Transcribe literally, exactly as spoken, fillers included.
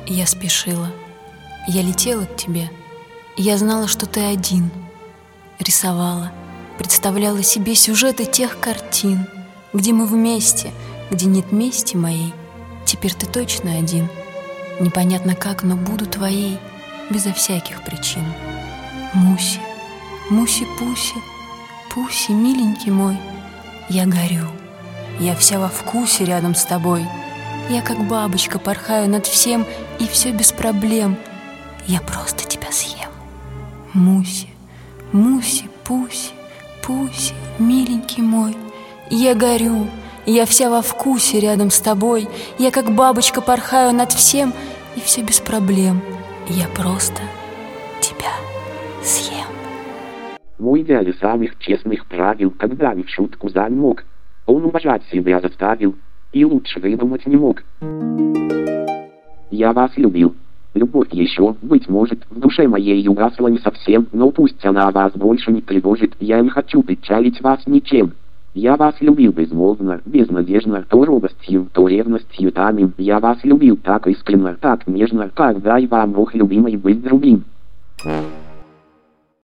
Я спешила, я летела к тебе. Я знала, что ты один. Рисовала, представляла себе сюжеты тех картин, где мы вместе, где нет мести моей. Теперь ты точно один. Непонятно как, но буду твоей, безо всяких причин. Муси, Муси-Пуси, Пуси, миленький мой, я горю, я вся во вкусе рядом с тобой. Я как бабочка порхаю над всем, и все без проблем. Я просто тебя съем. Муси, Муси-Пуси, Пуси, миленький мой, я горю, я вся во вкусе рядом с тобой. Я как бабочка порхаю над всем, и все без проблем. Я просто тебя съем. В идеале самых честных правил, когда ни в шутку замок, он уважать себя заставил и лучше выдумать не мог. Я вас любил. Любовь еще, быть может, в душе моей угасла не совсем, но пусть она вас больше не тревожит, я не хочу печалить вас ничем. Я вас любил безмолвно, безнадежно, то робостью, то ревностью тамим. Я вас любил так искренно, так нежно, как дай вам Бог, любимый, быть другим.